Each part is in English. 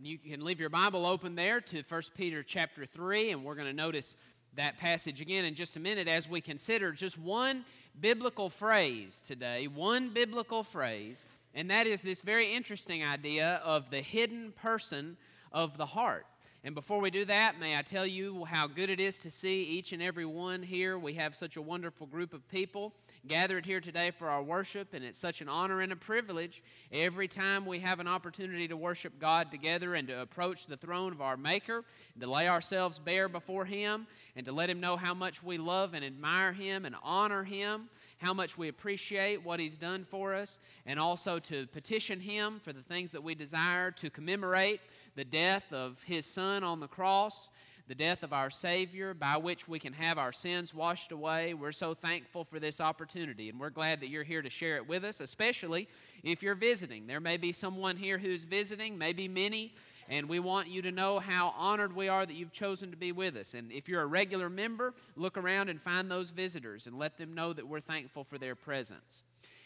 And you can leave your Bible open there to 1 Peter chapter 3, and we're going to notice that passage again in just a minute as we consider just one biblical phrase today, and that is this very interesting idea of the hidden person of the heart. And before we do that, may I tell you how good it is to see each and every one here. We have such a wonderful group of people gathered here today for our worship, and it's such an honor and a privilege every time we have an opportunity to worship God together and to approach the throne of our Maker, and to lay ourselves bare before Him, and to let Him know how much we love and admire Him and honor Him, how much we appreciate what He's done for us, and also to petition Him for the things that we desire, to commemorate the death of His Son on the cross, the death of our Savior, by which we can have our sins washed away. We're so thankful for this opportunity, and we're glad that you're here to share it with us, especially if you're visiting. There may be someone here who's visiting, maybe many, and we want you to know how honored we are that you've chosen to be with us. And if you're a regular member, look around and find those visitors and let them know that we're thankful for their presence.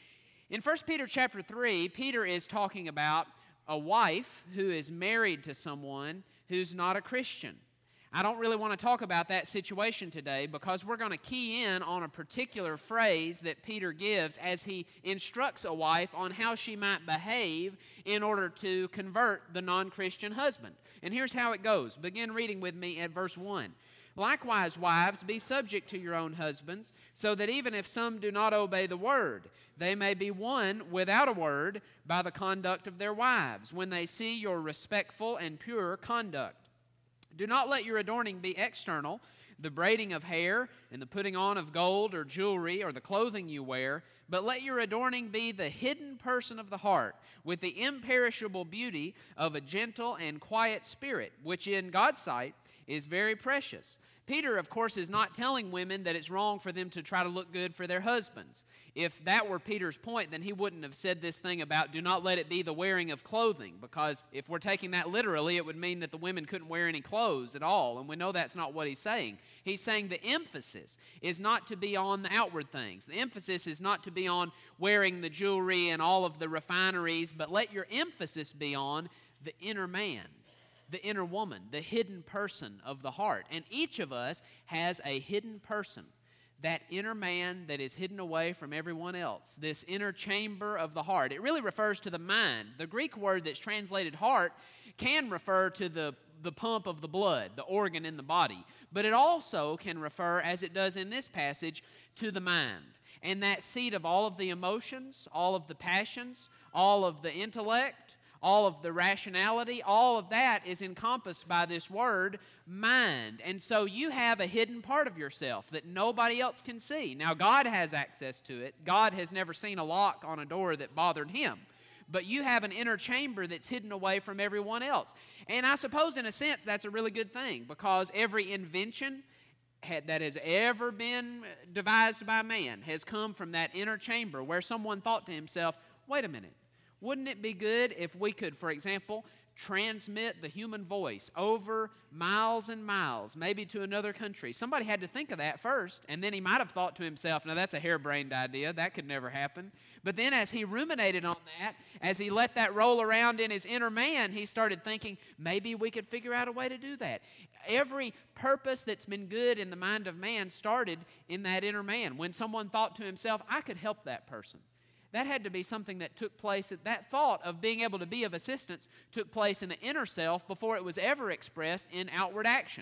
In 1 Peter chapter 3, Peter is talking about a wife who is married to someone who's not a Christian. I don't really want to talk about that situation today because we're going to key in on a particular phrase that Peter gives as he instructs a wife on how she might behave in order to convert the non-Christian husband. And here's how it goes. Begin reading with me at verse 1. Likewise, wives, be subject to your own husbands, so that even if some do not obey the word, they may be won without a word by the conduct of their wives, when they see your respectful and pure conduct. Do not let your adorning be external, the braiding of hair and the putting on of gold or jewelry or the clothing you wear, but let your adorning be the hidden person of the heart, with the imperishable beauty of a gentle and quiet spirit, which in God's sight is very precious. Peter, of course, is not telling women that it's wrong for them to try to look good for their husbands. If that were Peter's point, then he wouldn't have said this thing about do not let it be the wearing of clothing, because if we're taking that literally, it would mean that the women couldn't wear any clothes at all, and we know that's not what he's saying. He's saying the emphasis is not to be on the outward things. The emphasis is not to be on wearing the jewelry and all of the refineries, but let your emphasis be on the inner man, the inner woman, the hidden person of the heart. And each of us has a hidden person, that inner man that is hidden away from everyone else, this inner chamber of the heart. It really refers to the mind. The Greek word that's translated heart can refer to the pump of the blood, the organ in the body. But it also can refer, as it does in this passage, to the mind. And that seat of all of the emotions, all of the passions, all of the intellect, all of the rationality, all of that is encompassed by this word, mind. And so you have a hidden part of yourself that nobody else can see. Now, God has access to it. God has never seen a lock on a door that bothered Him. But you have an inner chamber that's hidden away from everyone else. And I suppose, in a sense, that's a really good thing, because every invention that has ever been devised by man has come from that inner chamber where someone thought to himself, wait a minute, wouldn't it be good if we could, for example, transmit the human voice over miles and miles, maybe to another country? Somebody had to think of that first, and then he might have thought to himself, now that's a harebrained idea, that could never happen. But then as he ruminated on that, as he let that roll around in his inner man, he started thinking, maybe we could figure out a way to do that. Every purpose that's been good in the mind of man started in that inner man. When someone thought to himself, I could help that person. That had to be something that took place, that thought of being able to be of assistance took place in the inner self before it was ever expressed in outward action.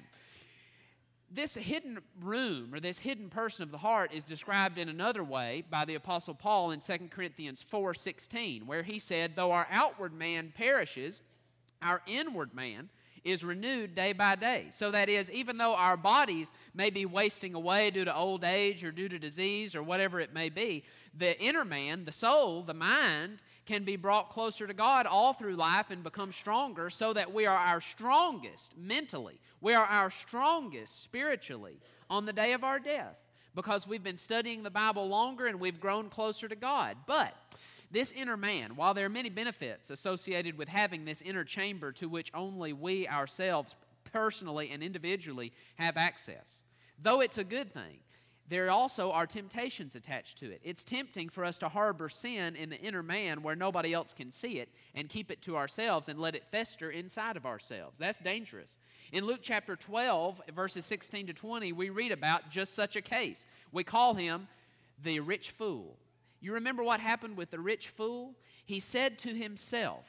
This hidden room, or this hidden person of the heart, is described in another way by the Apostle Paul in 2 Corinthians 4:16, where he said, though our outward man perishes, our inward man is renewed day by day. So that is, even though our bodies may be wasting away due to old age or due to disease or whatever it may be, the inner man, the soul, the mind, can be brought closer to God all through life and become stronger, so that we are our strongest mentally. We are our strongest spiritually on the day of our death, because we've been studying the Bible longer and we've grown closer to God. But this inner man, while there are many benefits associated with having this inner chamber to which only we ourselves personally and individually have access, though it's a good thing, there also are temptations attached to it. It's tempting for us to harbor sin in the inner man where nobody else can see it and keep it to ourselves and let it fester inside of ourselves. That's dangerous. In Luke chapter 12, verses 16 to 20, we read about just such a case. We call him the rich fool. You remember what happened with the rich fool? He said to himself,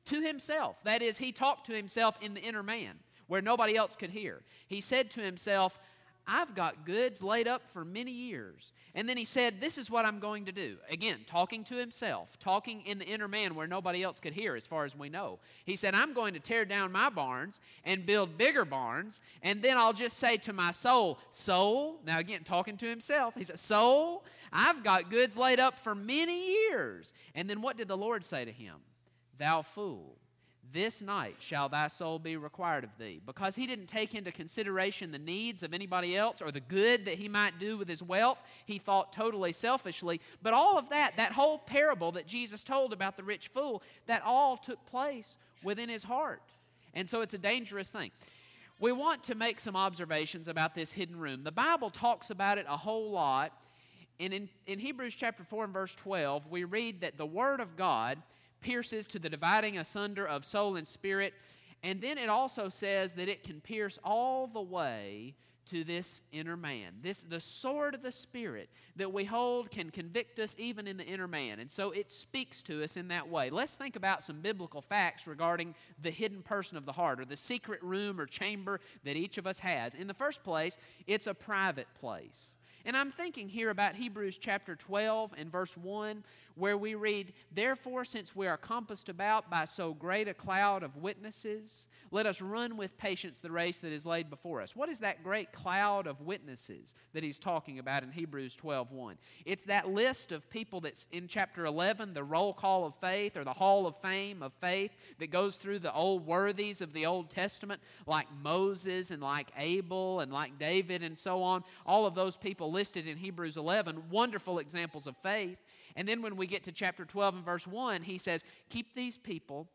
that is, he talked to himself in the inner man where nobody else could hear. He said to himself, I've got goods laid up for many years. And then he said, this is what I'm going to do. Again, talking to himself, talking in the inner man where nobody else could hear as far as we know. He said, I'm going to tear down my barns and build bigger barns, and then I'll just say to my soul, now again, talking to himself, he said, soul, I've got goods laid up for many years. And then what did the Lord say to him? Thou fool. This night shall thy soul be required of thee. Because he didn't take into consideration the needs of anybody else or the good that he might do with his wealth. He thought totally selfishly. But all of that whole parable that Jesus told about the rich fool, that all took place within his heart. And so it's a dangerous thing. We want to make some observations about this hidden room. The Bible talks about it a whole lot. And in Hebrews chapter 4 and verse 12, we read that the Word of God pierces to the dividing asunder of soul and spirit. And then it also says that it can pierce all the way to this inner man. The sword of the Spirit that we hold can convict us even in the inner man. And so it speaks to us in that way. Let's think about some biblical facts regarding the hidden person of the heart, or the secret room or chamber that each of us has. In the first place, it's a private place. And I'm thinking here about Hebrews chapter 12 and verse 1, where we read, Therefore, since we are compassed about by so great a cloud of witnesses, let us run with patience the race that is laid before us. What is that great cloud of witnesses that he's talking about in Hebrews 12:1? It's that list of people that's in chapter 11, the roll call of faith, or the hall of fame of faith, that goes through the old worthies of the Old Testament, like Moses and like Abel and like David and so on. All of those people listed in Hebrews 11, wonderful examples of faith. And then when we get to chapter 12 and verse 1, he says, keep these people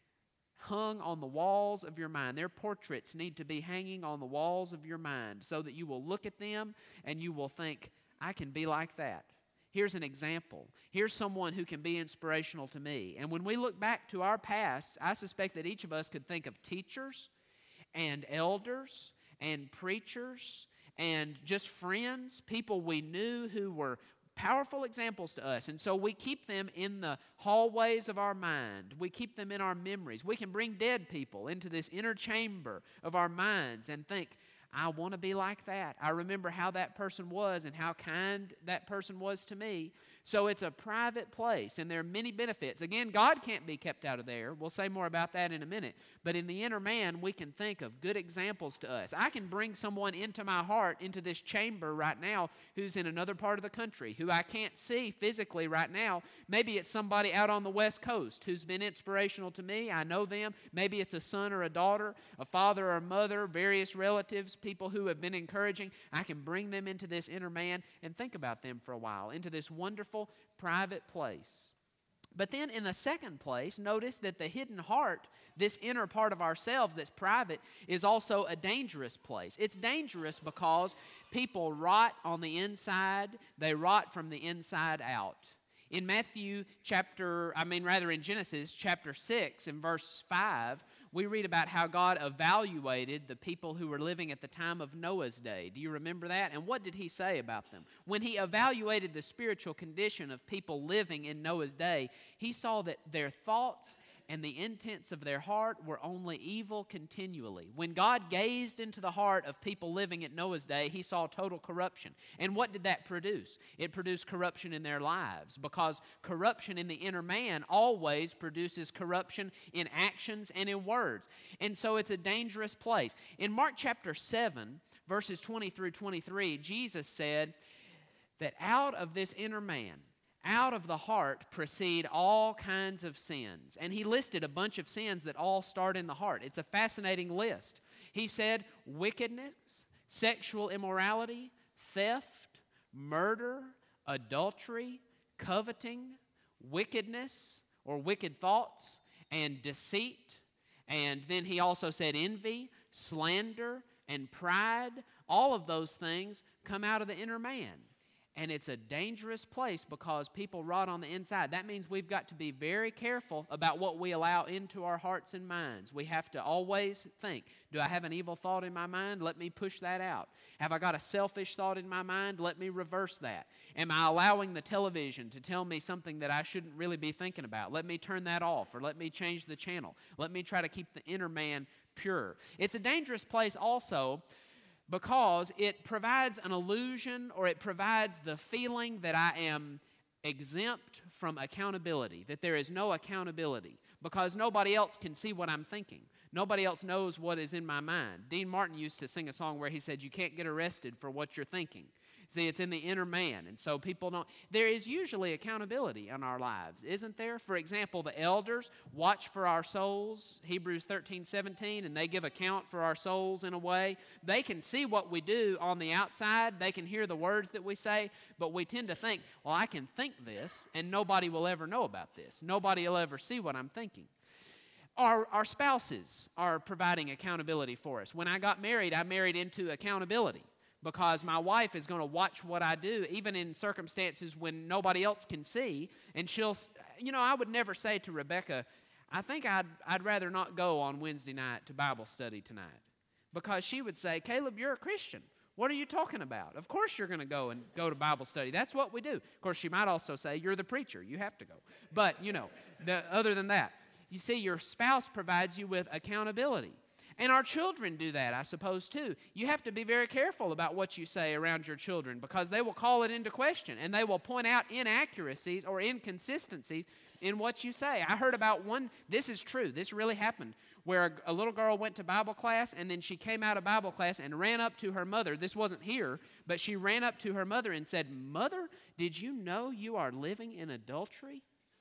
hung on the walls of your mind. Their portraits need to be hanging on the walls of your mind so that you will look at them and you will think, I can be like that. Here's an example. Here's someone who can be inspirational to me. And when we look back to our past, I suspect that each of us could think of teachers and elders and preachers and just friends, people we knew who were powerful examples to us. And so we keep them in the hallways of our mind. We keep them in our memories. We can bring dead people into this inner chamber of our minds and think, I want to be like that. I remember how that person was and how kind that person was to me. So it's a private place, and there are many benefits. Again, God can't be kept out of there. We'll say more about that in a minute. But in the inner man, we can think of good examples to us. I can bring someone into my heart, into this chamber right now, who's in another part of the country, who I can't see physically right now. Maybe it's somebody out on the West Coast who's been inspirational to me. I know them. Maybe it's a son or a daughter, a father or a mother, various relatives, people who have been encouraging. I can bring them into this inner man and think about them for a while, into this wonderful private place. But then in the second place, notice that the hidden heart, this inner part of ourselves that's private, is also a dangerous place. It's dangerous because people rot on the inside. They rot from the inside out. In Genesis chapter 6 and verse 5, we read about how God evaluated the people who were living at the time of Noah's day. Do you remember that? And what did he say about them? When he evaluated the spiritual condition of people living in Noah's day, he saw that their thoughts and the intents of their heart were only evil continually. When God gazed into the heart of people living at Noah's day, he saw total corruption. And what did that produce? It produced corruption in their lives, because corruption in the inner man always produces corruption in actions and in words. And so it's a dangerous place. In Mark chapter 7, verses 20 through 23, Jesus said that out of this inner man, out of the heart proceed all kinds of sins. And he listed a bunch of sins that all start in the heart. It's a fascinating list. He said wickedness, sexual immorality, theft, murder, adultery, coveting, wickedness or wicked thoughts, and deceit. And then he also said envy, slander, and pride, All of those things come out of the inner man. And it's a dangerous place because people rot on the inside. That means we've got to be very careful about what we allow into our hearts and minds. We have to always think, do I have an evil thought in my mind? Let me push that out. Have I got a selfish thought in my mind? Let me reverse that. Am I allowing the television to tell me something that I shouldn't really be thinking about? Let me turn that off, or let me change the channel. Let me try to keep the inner man pure. It's a dangerous place also because it provides an illusion, or it provides the feeling that I am exempt from accountability, that there is no accountability, because nobody else can see what I'm thinking. Nobody else knows what is in my mind. Dean Martin used to sing a song where he said, you can't get arrested for what you're thinking. See, it's in the inner man, and so people don't. There is usually accountability in our lives, isn't there? For example, the elders watch for our souls, Hebrews 13:17, and they give account for our souls in a way. They can see what we do on the outside. They can hear the words that we say, but we tend to think, well, I can think this, and nobody will ever know about this. Nobody will ever see what I'm thinking. Our spouses are providing accountability for us. When I got married, I married into accountability, because my wife is going to watch what I do, even in circumstances when nobody else can see. And she'll, I would never say to Rebecca, I think I'd rather not go on Wednesday night to Bible study tonight. Because she would say, Caleb, you're a Christian. What are you talking about? Of course you're going to go to Bible study. That's what we do. Of course, she might also say, you're the preacher. You have to go. But, other than that, you see, your spouse provides you with accountability. And our children do that, I suppose, too. You have to be very careful about what you say around your children, because they will call it into question, and they will point out inaccuracies or inconsistencies in what you say. I heard about one, this is true, this really happened, where a little girl went to Bible class, and then she came out of Bible class and ran up to her mother. This wasn't here, but she ran up to her mother and said, Mother, did you know you are living in adultery?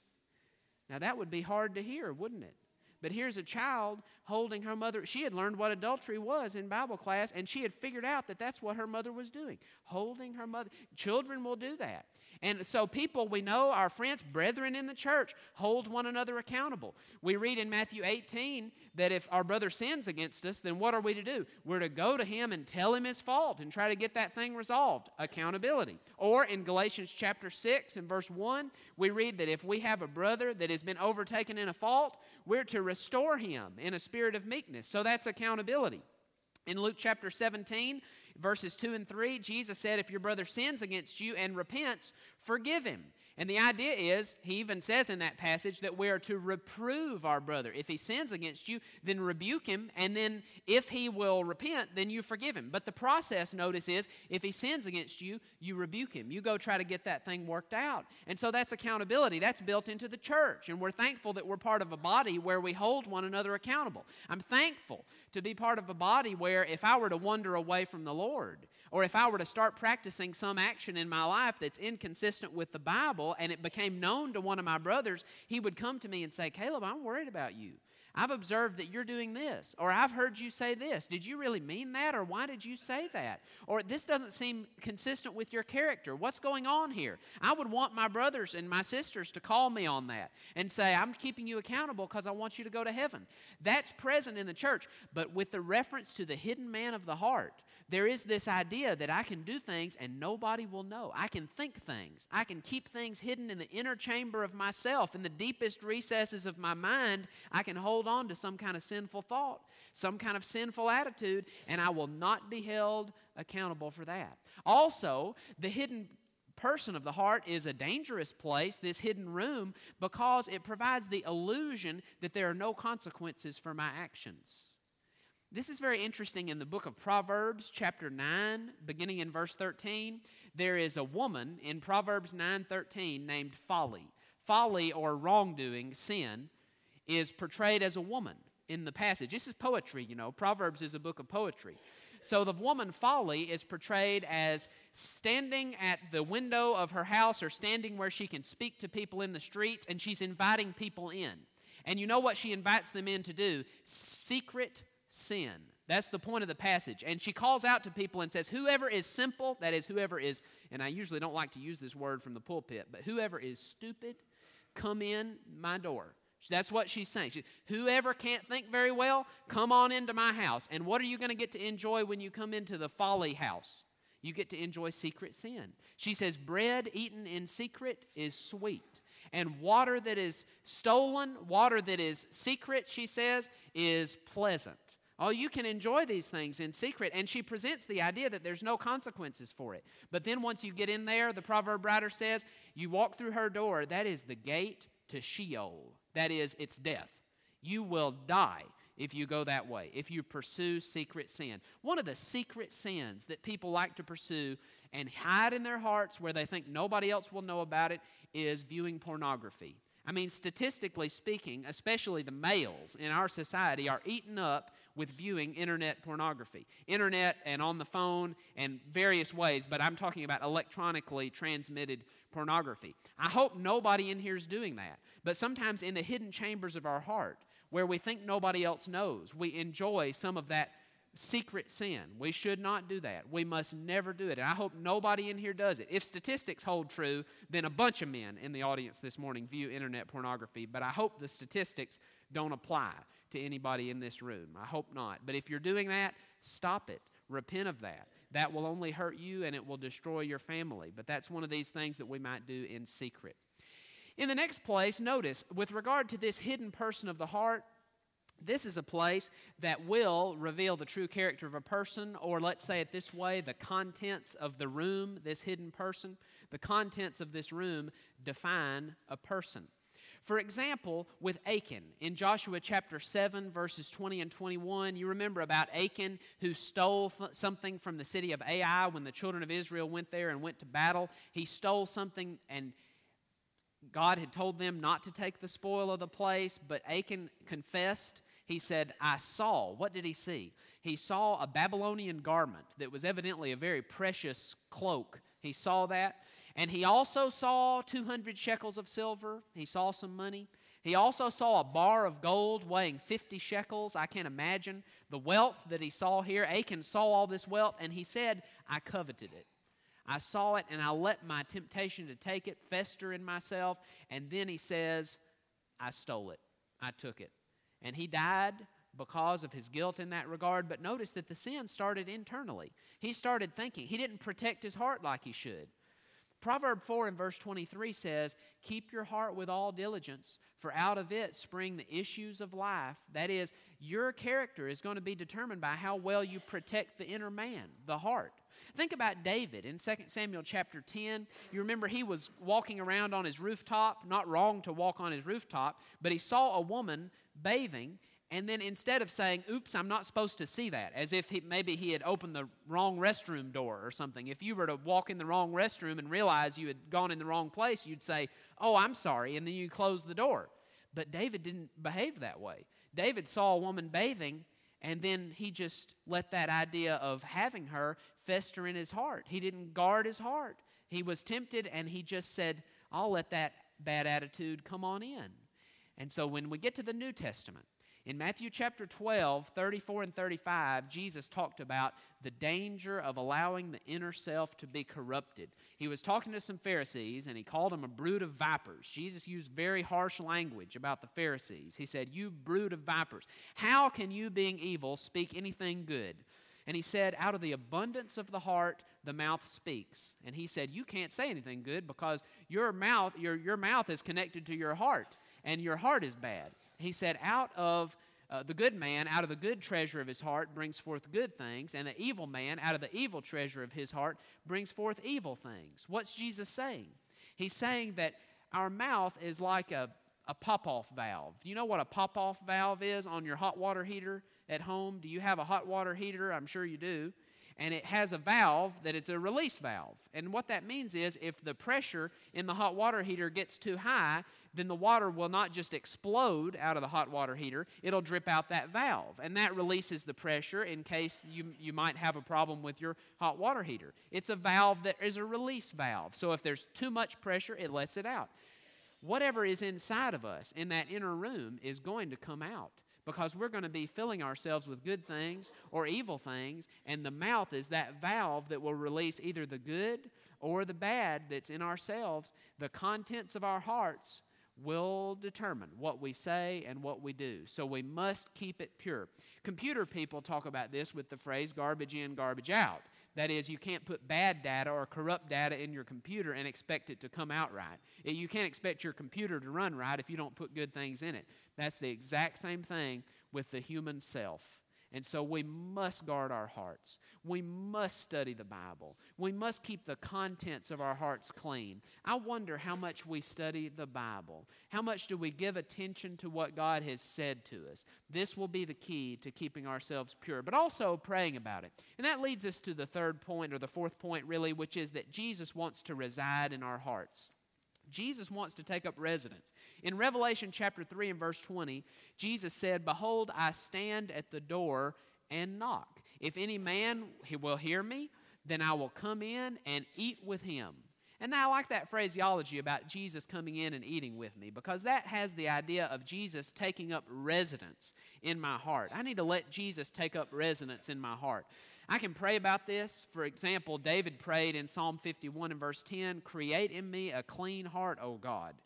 Now, that would be hard to hear, wouldn't it? But here's a child holding her mother. She had learned what adultery was in Bible class, and she had figured out that that's what her mother was doing, holding her mother. Children will do that. And so people we know, our friends, brethren in the church, hold one another accountable. We read in Matthew 18 that if our brother sins against us, then what are we to do? We're to go to him and tell him his fault and try to get that thing resolved. Accountability. Or in Galatians chapter 6 and verse 1, we read that if we have a brother that has been overtaken in a fault, we're to restore him in a spirit of meekness. So that's accountability. In Luke chapter 17, verses 2 and 3, Jesus said, if your brother sins against you and repents, forgive him. And the idea is, he even says in that passage that we are to reprove our brother. If he sins against you, then rebuke him, and then if he will repent, then you forgive him. But the process, notice, is if he sins against you, you rebuke him. You go try to get that thing worked out. And so that's accountability. That's built into the church, and we're thankful that we're part of a body where we hold one another accountable. I'm thankful to be part of a body where if I were to wander away from the Lord, or if I were to start practicing some action in my life that's inconsistent with the Bible, and it became known to one of my brothers, he would come to me and say, Caleb, I'm worried about you. I've observed that you're doing this, or I've heard you say this. Did you really mean that, or why did you say that? Or this doesn't seem consistent with your character. What's going on here? I would want my brothers and my sisters to call me on that and say, I'm keeping you accountable because I want you to go to heaven. That's present in the church, but with the reference to the hidden man of the heart, there is this idea that I can do things and nobody will know. I can think things. I can keep things hidden in the inner chamber of myself. In the deepest recesses of my mind, I can hold on to some kind of sinful thought, some kind of sinful attitude, and I will not be held accountable for that. Also, the hidden person of the heart is a dangerous place, this hidden room, because it provides the illusion that there are no consequences for my actions. This is very interesting in the book of Proverbs, chapter 9, beginning in verse 13. There is a woman in Proverbs 9:13 named Folly. Folly, or wrongdoing, sin, is portrayed as a woman in the passage. This is poetry, Proverbs is a book of poetry. So the woman Folly is portrayed as standing at the window of her house or standing where she can speak to people in the streets, and she's inviting people in. And you know what she invites them in to do? Secret sin. That's the point of the passage. And she calls out to people and says, whoever is simple, that is whoever is, and I usually don't like to use this word from the pulpit, but whoever is stupid, come in my door. That's what she's saying. Whoever can't think very well, come on into my house. And what are you going to get to enjoy when you come into the folly house? You get to enjoy secret sin. She says, bread eaten in secret is sweet. And water that is stolen, water that is secret, she says, is pleasant. Oh, you can enjoy these things in secret. And she presents the idea that there's no consequences for it. But then once you get in there, the proverb writer says, you walk through her door, that is the gate to Sheol. That is, it's death. You will die if you go that way, if you pursue secret sin. One of the secret sins that people like to pursue and hide in their hearts where they think nobody else will know about it is viewing pornography. I mean, statistically speaking, especially the males in our society are eaten up with viewing internet pornography. Internet and on the phone and various ways, but I'm talking about electronically transmitted pornography. I hope nobody in here is doing that. But sometimes in the hidden chambers of our heart, where we think nobody else knows, we enjoy some of that secret sin. We should not do that. We must never do it. And I hope nobody in here does it. If statistics hold true, then a bunch of men in the audience this morning view internet pornography. But I hope the statistics don't apply to anybody in this room. I hope not. But if you're doing that, stop it. Repent of that. That will only hurt you and it will destroy your family. But that's one of these things that we might do in secret. In the next place, notice, with regard to this hidden person of the heart, this is a place that will reveal the true character of a person, or let's say it this way, the contents of the room, this hidden person, the contents of this room define a person. For example, with Achan, in Joshua chapter 7, verses 20 and 21, you remember about Achan who stole something from the city of Ai when the children of Israel went there and went to battle. He stole something and God had told them not to take the spoil of the place, but Achan confessed. He said, I saw. What did he see? He saw a Babylonian garment that was evidently a very precious cloak. He saw that. And he also saw 200 shekels of silver. He saw some money. He also saw a bar of gold weighing 50 shekels. I can't imagine the wealth that he saw here. Achan saw all this wealth, and he said, I coveted it. I saw it, and I let my temptation to take it fester in myself. And then he says, I stole it. I took it. And he died because of his guilt in that regard. But notice that the sin started internally. He started thinking. He didn't protect his heart like he should. Proverb 4 and verse 23 says, keep your heart with all diligence, for out of it spring the issues of life. That is, your character is going to be determined by how well you protect the inner man, the heart. Think about David in 2 Samuel chapter 10. You remember he was walking around on his rooftop. Not wrong to walk on his rooftop, but he saw a woman bathing, and then instead of saying, oops, I'm not supposed to see that, as if maybe he had opened the wrong restroom door or something. If you were to walk in the wrong restroom and realize you had gone in the wrong place, you'd say, oh, I'm sorry, and then you close the door. But David didn't behave that way. David saw a woman bathing, and then he just let that idea of having her fester in his heart. He didn't guard his heart. He was tempted, and he just said, I'll let that bad attitude come on in. And so when we get to the New Testament, in Matthew chapter 12, 34 and 35, Jesus talked about the danger of allowing the inner self to be corrupted. He was talking to some Pharisees, and he called them a brood of vipers. Jesus used very harsh language about the Pharisees. He said, you brood of vipers, how can you, being evil, speak anything good? And he said, out of the abundance of the heart, the mouth speaks. And he said, you can't say anything good because your mouth is connected to your heart, and your heart is bad. He said, out of the good man, out of the good treasure of his heart, brings forth good things, and the evil man, out of the evil treasure of his heart, brings forth evil things. What's Jesus saying? He's saying that our mouth is like a pop-off valve. Do you know what a pop-off valve is on your hot water heater at home? Do you have a hot water heater? I'm sure you do. And it has a valve that it's a release valve. And what that means is if the pressure in the hot water heater gets too high, then the water will not just explode out of the hot water heater, it'll drip out that valve. And that releases the pressure in case you might have a problem with your hot water heater. It's a valve that is a release valve. So if there's too much pressure, it lets it out. Whatever is inside of us in that inner room is going to come out, because we're going to be filling ourselves with good things or evil things, and the mouth is that valve that will release either the good or the bad that's in ourselves. The contents of our hearts will determine what we say and what we do. So we must keep it pure. Computer people talk about this with the phrase garbage in, garbage out. That is, you can't put bad data or corrupt data in your computer and expect it to come out right. You can't expect your computer to run right if you don't put good things in it. That's the exact same thing with the human self. And so we must guard our hearts. We must study the Bible. We must keep the contents of our hearts clean. I wonder how much we study the Bible. How much do we give attention to what God has said to us? This will be the key to keeping ourselves pure, but also praying about it. And that leads us to the third point, or the fourth point really, which is that Jesus wants to reside in our hearts. Jesus wants to take up residence. In Revelation chapter 3 and verse 20, Jesus said, "Behold, I stand at the door and knock. If any man will hear me, then I will come in and eat with him." And I like that phraseology about Jesus coming in and eating with me, because that has the idea of Jesus taking up residence in my heart. I need to let Jesus take up residence in my heart. I can pray about this. For example, David prayed in Psalm 51 and verse 10, "Create in me a clean heart, O God."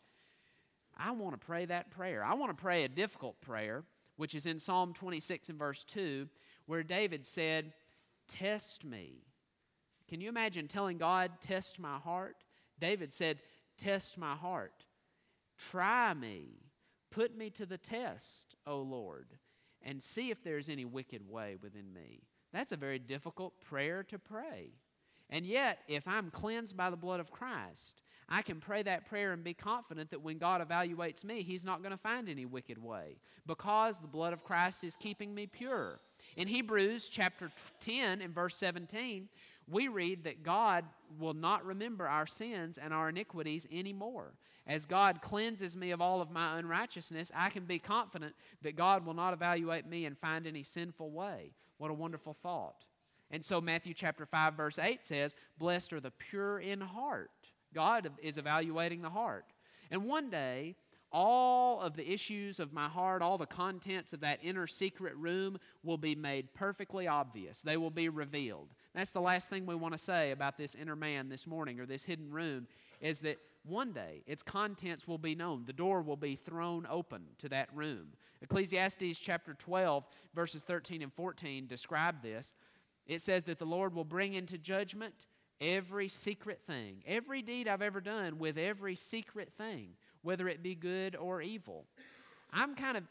I want to pray that prayer. I want to pray a difficult prayer, which is in Psalm 26 and verse 2, where David said, "Test me." Can you imagine telling God, "Test my heart"? David said, "Test my heart. Try me. Put me to the test, O Lord, and see if there's any wicked way within me." That's a very difficult prayer to pray. And yet, if I'm cleansed by the blood of Christ, I can pray that prayer and be confident that when God evaluates me, He's not going to find any wicked way, because the blood of Christ is keeping me pure. In Hebrews chapter 10 and verse 17, we read that God will not remember our sins and our iniquities anymore. As God cleanses me of all of my unrighteousness, I can be confident that God will not evaluate me and find any sinful way. What a wonderful thought. And so Matthew chapter 5 verse 8 says, "Blessed are the pure in heart." God is evaluating the heart. And one day, all of the issues of my heart, all the contents of that inner secret room will be made perfectly obvious. They will be revealed. That's the last thing we want to say about this inner man this morning, or this hidden room, is that one day its contents will be known. The door will be thrown open to that room. Ecclesiastes chapter 12, verses 13 and 14 describe this. It says that the Lord will bring into judgment every secret thing, every deed I've ever done with every secret thing, whether it be good or evil. I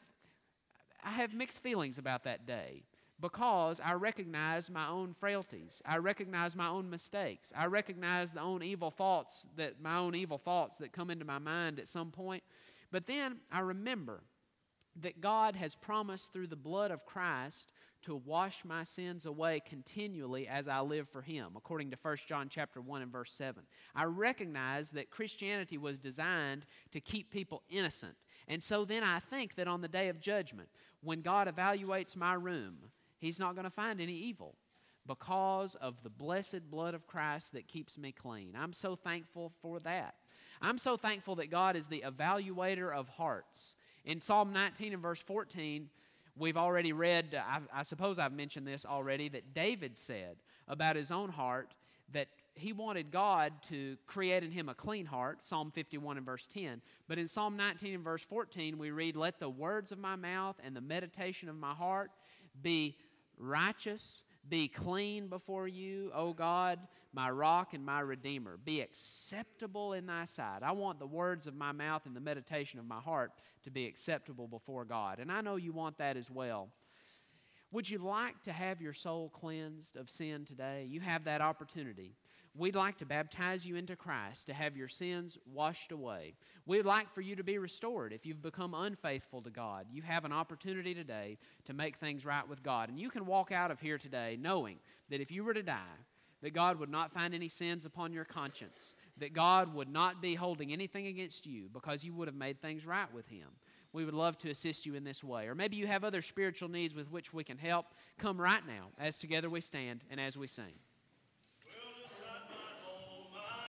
have mixed feelings about that day, because I recognize my own frailties. I recognize my own mistakes. I recognize my own evil thoughts that come into my mind at some point. But then I remember that God has promised through the blood of Christ to wash my sins away continually as I live for Him, according to 1 John chapter 1 and verse 7. I recognize that Christianity was designed to keep people innocent. And so then I think that on the day of judgment, when God evaluates my room, He's not going to find any evil, because of the blessed blood of Christ that keeps me clean. I'm so thankful for that. I'm so thankful that God is the evaluator of hearts. In Psalm 19 and verse 14, we've already read, I suppose I've mentioned this already, that David said about his own heart that he wanted God to create in him a clean heart, Psalm 51 and verse 10. But in Psalm 19 and verse 14, we read, "Let the words of my mouth and the meditation of my heart be righteous, be clean before you, O God, my rock and my redeemer. Be acceptable in thy sight." I want the words of my mouth and the meditation of my heart to be acceptable before God. And I know you want that as well. Would you like to have your soul cleansed of sin today? You have that opportunity. We'd like to baptize you into Christ, to have your sins washed away. We'd like for you to be restored. If you've become unfaithful to God, you have an opportunity today to make things right with God. And you can walk out of here today knowing that if you were to die, that God would not find any sins upon your conscience, that God would not be holding anything against you, because you would have made things right with Him. We would love to assist you in this way. Or maybe you have other spiritual needs with which we can help. Come right now as together we stand and as we sing.